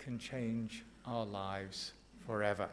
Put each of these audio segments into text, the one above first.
can change our lives forever.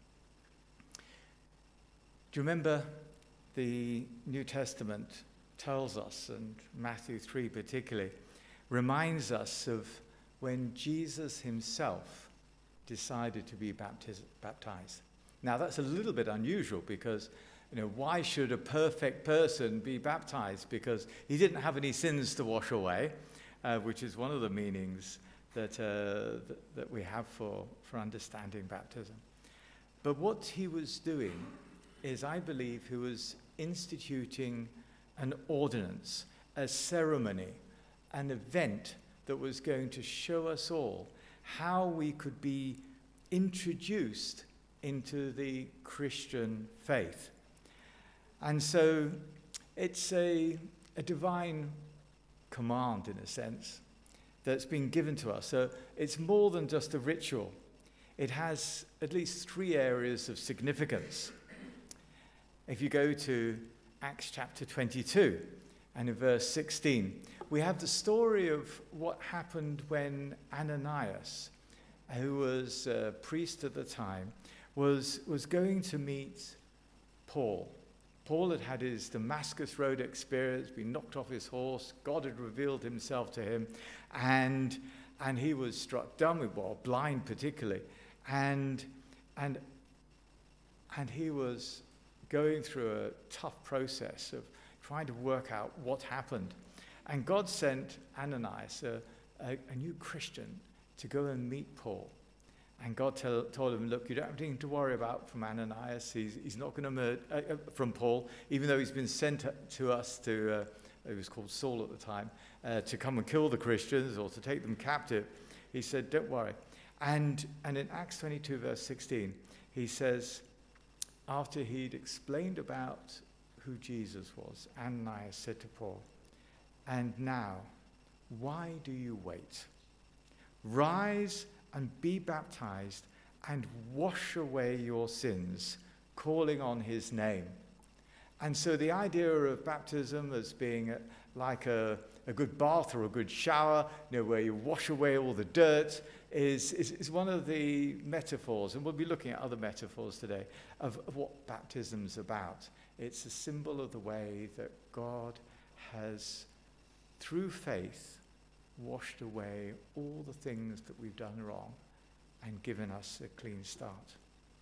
Do you remember the New Testament tells us, and Matthew 3 particularly, reminds us of when Jesus himself decided to be baptized. Now that's a little bit unusual because, why should a perfect person be baptized? Because he didn't have any sins to wash away, which is one of the meanings that we have for understanding baptism. But what he was doing is, I believe, he was instituting an ordinance, a ceremony, an event that was going to show us all how we could be introduced into the Christian faith. And so it's a divine command, in a sense, that's been given to us. So it's more than just a ritual. It has at least 3 areas of significance. If you go to Acts chapter 22 and in verse 16, we have the story of what happened when Ananias, who was a priest at the time, was going to meet Paul. Paul had had his Damascus Road experience, been knocked off his horse. God had revealed himself to him, and he was struck dumb, blind particularly, and he was going through a tough process of trying to work out what happened. And God sent Ananias, a new Christian, to go and meet Paul. And God told him, look, you don't have anything to worry about from Ananias. He's not going to murder, from Paul, even though he's been sent to us to, he was called Saul at the time, to come and kill the Christians or to take them captive. He said, don't worry. And in Acts 22, verse 16, he says, after he'd explained about who Jesus was, Ananias said to Paul, and now, why do you wait? Rise and be baptized and wash away your sins, calling on his name. And so the idea of baptism as being like a good bath or a good shower, where you wash away all the dirt, is one of the metaphors, and we'll be looking at other metaphors today, of what baptism's about. It's a symbol of the way that God has, through faith, washed away all the things that we've done wrong and given us a clean start.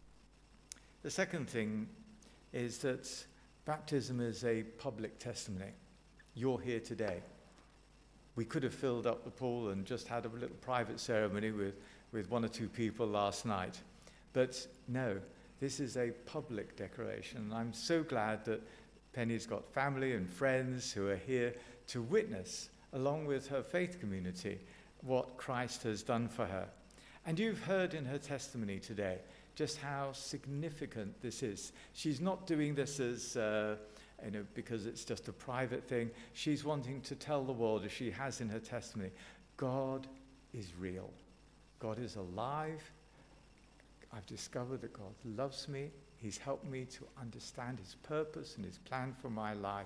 The second thing is that baptism is a public testimony. You're here today. We could have filled up the pool and just had a little private ceremony with 1 or 2 people last night. But no, this is a public declaration. And I'm so glad that Penny's got family and friends who are here to witness, along with her faith community, what Christ has done for her. And you've heard in her testimony today just how significant this is. She's not doing this as because it's just a private thing. She's wanting to tell the world, as she has in her testimony, God is real. God is alive. I've discovered that God loves me. He's helped me to understand his purpose and his plan for my life.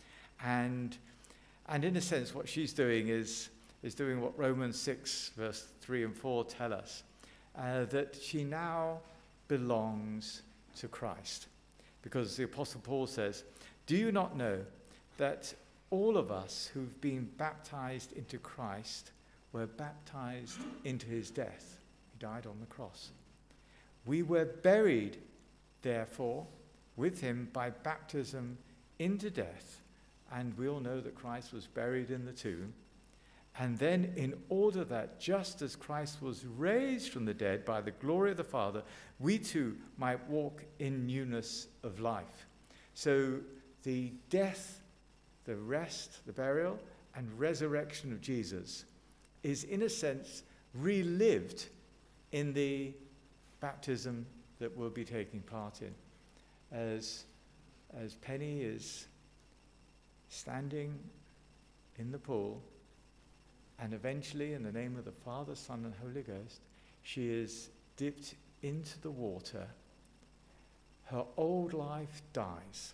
And in a sense, what she's doing is doing what Romans 6, verse 3 and 4 tell us, that she now belongs to Christ. Because the Apostle Paul says, do you not know that all of us who've been baptized into Christ were baptized into his death? He died on the cross. We were buried, therefore, with him by baptism into death. And we all know that Christ was buried in the tomb. And then in order that just as Christ was raised from the dead by the glory of the Father, we too might walk in newness of life. So the death, the rest, the burial, and resurrection of Jesus is, in a sense, relived in the baptism that we'll be taking part in. As Penny is standing in the pool, and eventually, in the name of the Father, Son, and Holy Ghost, she is dipped into the water. Her old life dies.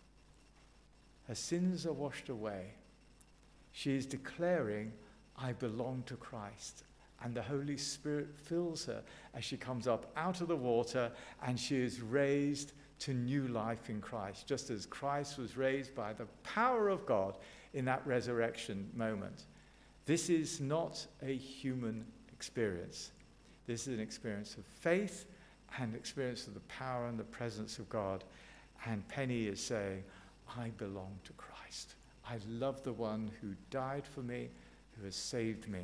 Her sins are washed away. She is declaring, I belong to Christ. and the Holy Spirit fills her as she comes up out of the water, and she is raised to new life in Christ, just as Christ was raised by the power of God in that resurrection moment. This is not a human experience. This is an experience of faith and experience of the power and the presence of God. And Penny is saying, I belong to Christ. I love the one who died for me, who has saved me.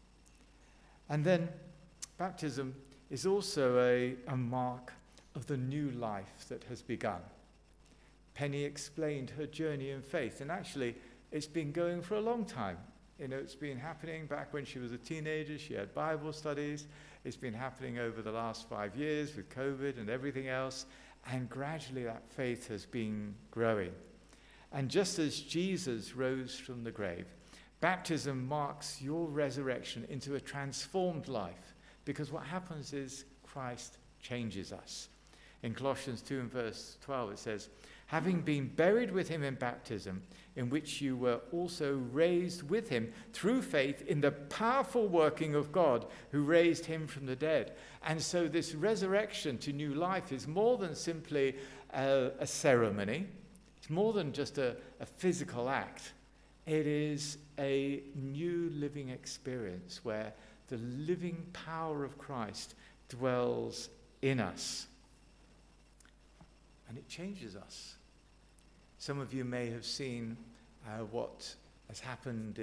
And then baptism is also a mark of the new life that has begun. Penny explained her journey in faith, and actually it's been going for a long time. It's been happening back when she was a teenager. She had Bible studies. It's been happening over the last 5 years with COVID and everything else, and gradually that faith has been growing. And just as Jesus rose from the grave, baptism marks your resurrection into a transformed life, because what happens is Christ changes us. In Colossians 2 and verse 12 it says, having been buried with him in baptism, in which you were also raised with him through faith in the powerful working of God who raised him from the dead. And so this resurrection to new life is more than simply a ceremony. It's more than just a physical act. It is a new living experience where the living power of Christ dwells in us. And it changes us. Some of you may have seen what has happened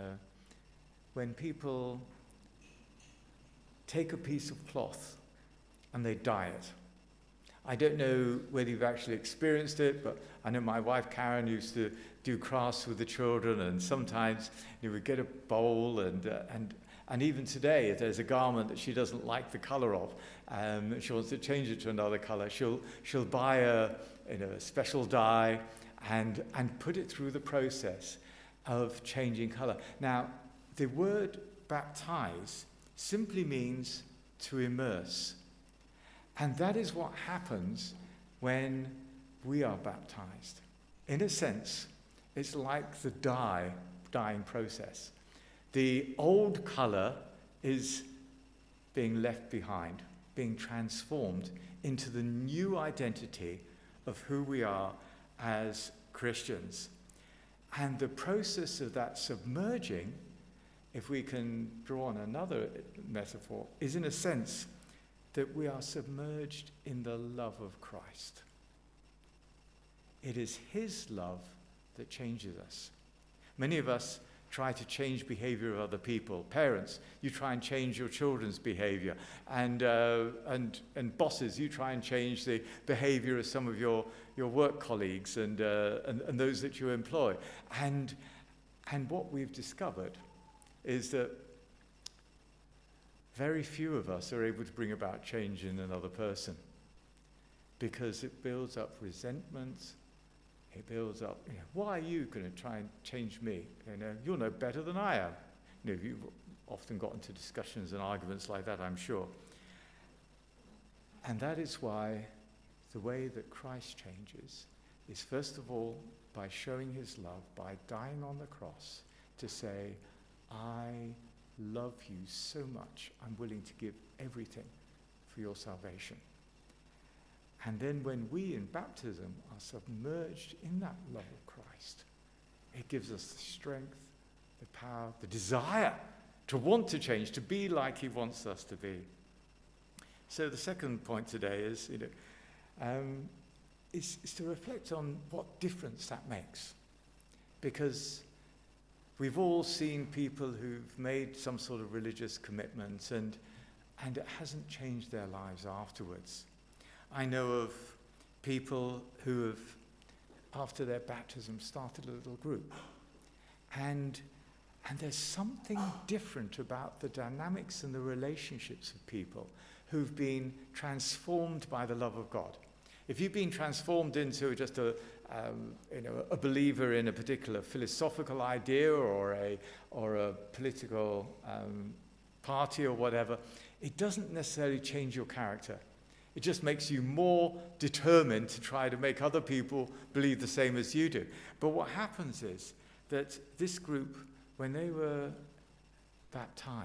when people take a piece of cloth and they dye it. I don't know whether you've actually experienced it, but I know my wife Karen used to do crafts with the children, and sometimes you would get a bowl, and even today, if there's a garment that she doesn't like the color of, she wants to change it to another color, she'll buy a special dye and put it through the process of changing color. Now, the word baptize simply means to immerse. And that is what happens when we are baptized. In a sense, it's like the dyeing process. The old color is being left behind, being transformed into the new identity of who we are as Christians. And the process of that submerging, if we can draw on another metaphor, is in a sense that we are submerged in the love of Christ. It is his love that changes us. Many of us try to change behavior of other people. Parents, you try and change your children's behavior. And bosses, you try and change the behavior of some of your work colleagues and those that you employ. And what we've discovered is that very few of us are able to bring about change in another person, because it builds up resentment. It builds up, why are you going to try and change me? You're no better than I am. You've often got into discussions and arguments like that, I'm sure. And that is why the way that Christ changes is, first of all, by showing his love, by dying on the cross, to say, I love you so much, I'm willing to give everything for your salvation. And then when we in baptism are submerged in that love of Christ, it gives us the strength, the power, the desire to want to change, to be like he wants us to be. So the second point today is to reflect on what difference that makes. Because we've all seen people who've made some sort of religious commitment and it hasn't changed their lives afterwards. I know of people who have, after their baptism, started a little group. And there's something different about the dynamics and the relationships of people who've been transformed by the love of God. If you've been transformed into just a believer in a particular philosophical idea or a political party or whatever, it doesn't necessarily change your character. It just makes you more determined to try to make other people believe the same as you do. But what happens is that this group, when they were baptized,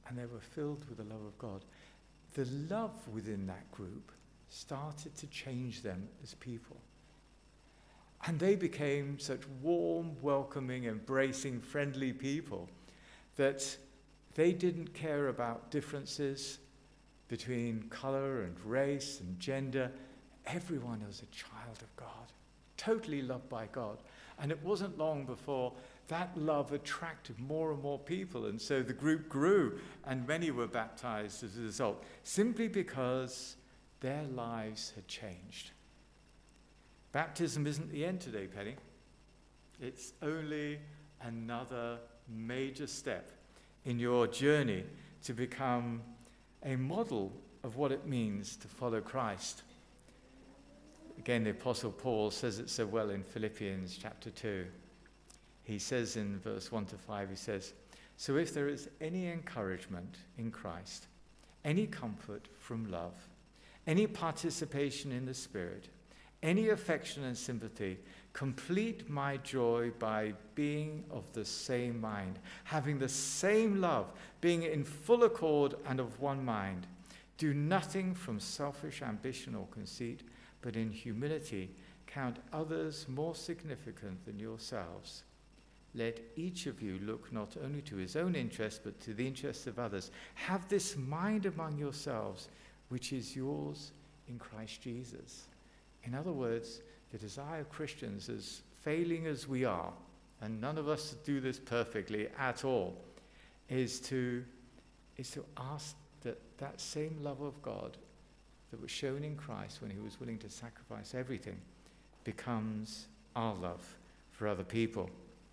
and they were filled with the love of God. The love within that group started to change them as people. And they became such warm, welcoming, embracing, friendly people that they didn't care about differences between color and race and gender. Everyone was a child of God, totally loved by God. And it wasn't long before that love attracted more and more people. And so the group grew, and many were baptized as a result, simply because their lives had changed. Baptism isn't the end today, Penny. It's only another major step in your journey to become a model of what it means to follow Christ. Again, the Apostle Paul says it so well in Philippians chapter 2. He says in verse 1 to 5, he says, "So if there is any encouragement in Christ, any comfort from love, any participation in the Spirit, any affection and sympathy, complete my joy by being of the same mind, having the same love, being in full accord and of one mind. Do nothing from selfish ambition or conceit, but in humility count others more significant than yourselves. Let each of you look not only to his own interest, but to the interests of others. Have this mind among yourselves, which is yours in Christ Jesus." In other words, the desire of Christians, as failing as we are, and none of us do this perfectly at all, is to ask that same love of God that was shown in Christ when he was willing to sacrifice everything becomes our love for other people.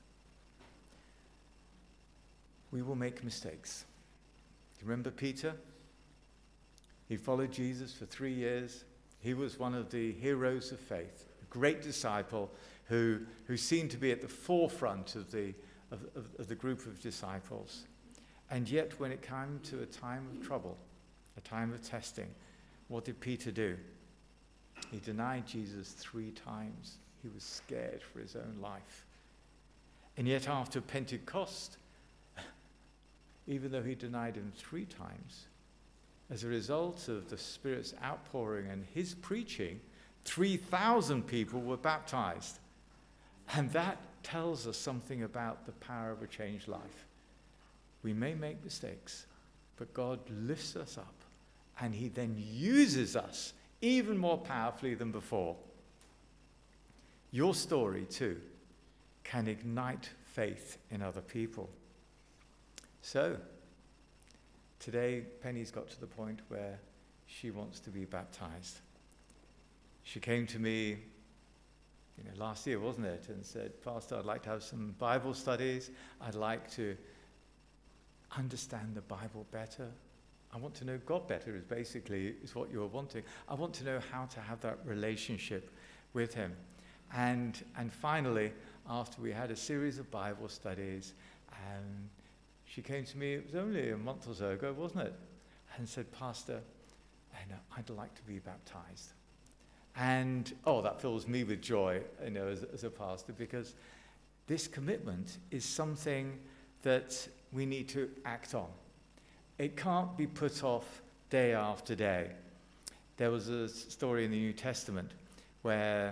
We will make mistakes. Do you remember Peter? He followed Jesus for 3 years. He was one of the heroes of faith, a great disciple who seemed to be at the forefront of the group of disciples. And yet when it came to a time of trouble, a time of testing, what did Peter do? He denied Jesus 3 times. He was scared for his own life. And yet after Pentecost, even though he denied him 3 times, as a result of the Spirit's outpouring and his preaching, 3,000 people were baptized. And that tells us something about the power of a changed life. We may make mistakes, but God lifts us up, and he then uses us even more powerfully than before. Your story, too, can ignite faith in other people. So, today, Penny's got to the point where she wants to be baptized. She came to me, last year, wasn't it, and said, "Pastor, I'd like to have some Bible studies. I'd like to understand the Bible better. I want to know God better," is what you were wanting. I want to know how to have that relationship with him. And finally, after we had a series of Bible studies, she came to me, it was only a month or so ago, wasn't it? And said, "Pastor, I'd like to be baptized." And, that fills me with joy, as a pastor, because this commitment is something that we need to act on. It can't be put off day after day. There was a story in the New Testament where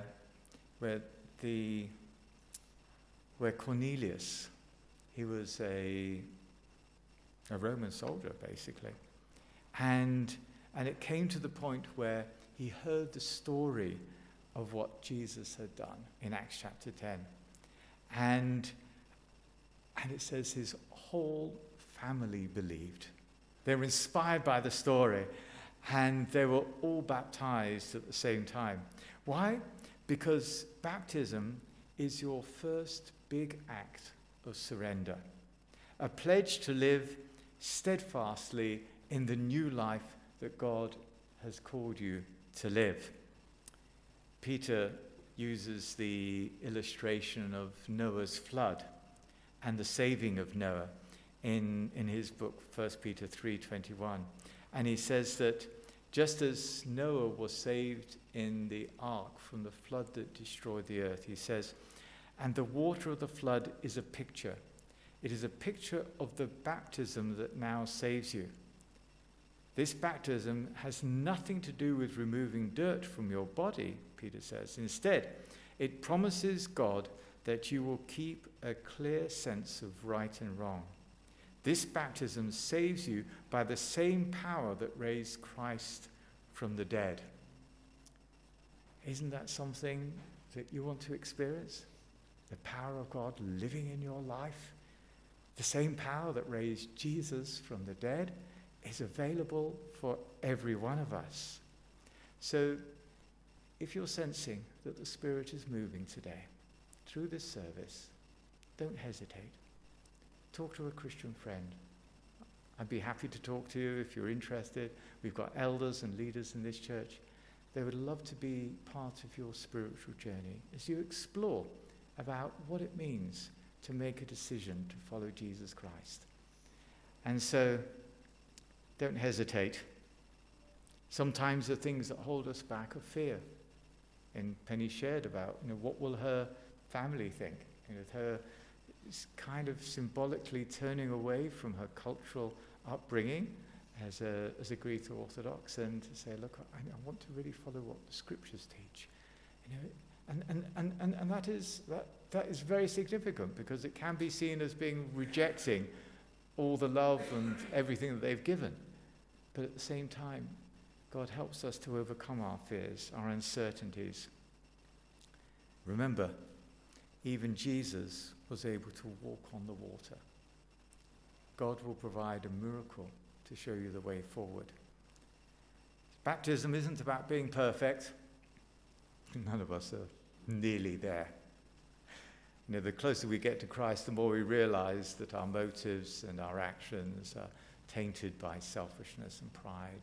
Cornelius, he was a Roman soldier, basically. And it came to the point where he heard the story of what Jesus had done in Acts chapter 10. And it says his whole family believed. They were inspired by the story, and they were all baptized at the same time. Why? Because baptism is your first big act of surrender, a pledge to live steadfastly in the new life that God has called you to live. Peter uses the illustration of Noah's flood and the saving of Noah in his book, 1 Peter 3:21. And he says that just as Noah was saved in the ark from the flood that destroyed the earth, he says, "And the water of the flood is a picture. It is a picture of the baptism that now saves you. This baptism has nothing to do with removing dirt from your body, Peter says. Instead, it promises God that you will keep a clear sense of right and wrong. This baptism saves you by the same power that raised Christ from the dead. Isn't that something that you want to experience? The power of God living in your life? The same power that raised Jesus from the dead is available for every one of us. So, if you're sensing that the Spirit is moving today through this service, don't hesitate. Talk to a Christian friend. I'd be happy to talk to you if you're interested. We've got elders and leaders in this church. They would love to be part of your spiritual journey as you explore about what it means to make a decision to follow Jesus Christ. And so, don't hesitate. Sometimes the things that hold us back are fear. And Penny shared about, what will her family think? Her kind of symbolically turning away from her cultural upbringing as a Greek Orthodox, and to say, look, I want to really follow what the Scriptures teach. And that is very significant, because it can be seen as being rejecting all the love and everything that they've given. But at the same time, God helps us to overcome our fears, our uncertainties. Remember, even Jesus was able to walk on the water. God will provide a miracle to show you the way forward. Baptism isn't about being perfect. None of us are nearly there. The closer we get to Christ, the more we realize that our motives and our actions are tainted by selfishness and pride.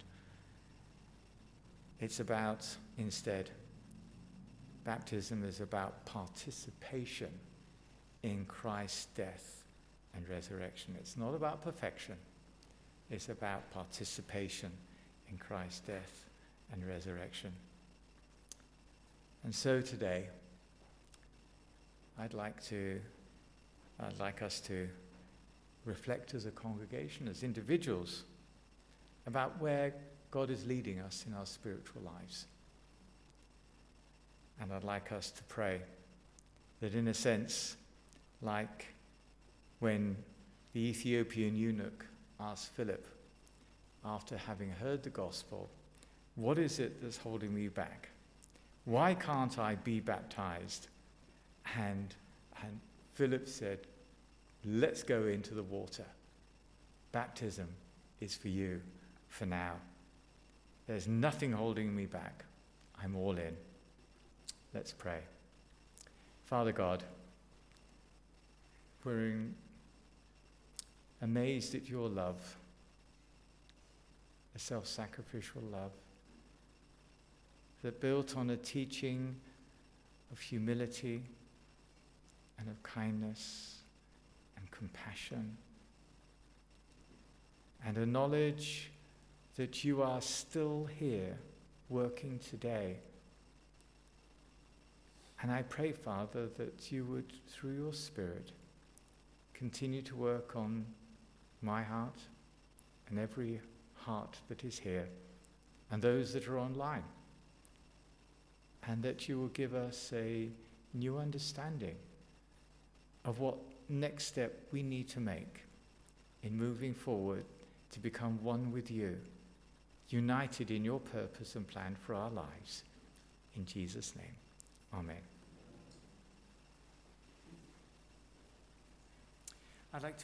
It's about, instead, baptism is about participation in Christ's death and resurrection. It's not about perfection. It's about participation in Christ's death and resurrection. And so today, I'd like us to reflect as a congregation, as individuals, about where God is leading us in our spiritual lives. And I'd like us to pray that, in a sense, like when the Ethiopian eunuch asked Philip, after having heard the gospel, what is it that's holding me back? Why can't I be baptized? And Philip said, let's go into the water. Baptism is for you for now. There's nothing holding me back. I'm all in. Let's pray. Father God, we're amazed at your love, a self-sacrificial love that built on a teaching of humility and of kindness and compassion, and a knowledge that you are still here working today. And I pray, Father, that you would, through your Spirit, continue to work on my heart and every heart that is here and those that are online, and that you will give us a new understanding of what next step we need to make in moving forward to become one with you, united in your purpose and plan for our lives. In Jesus' name, amen. I'd like to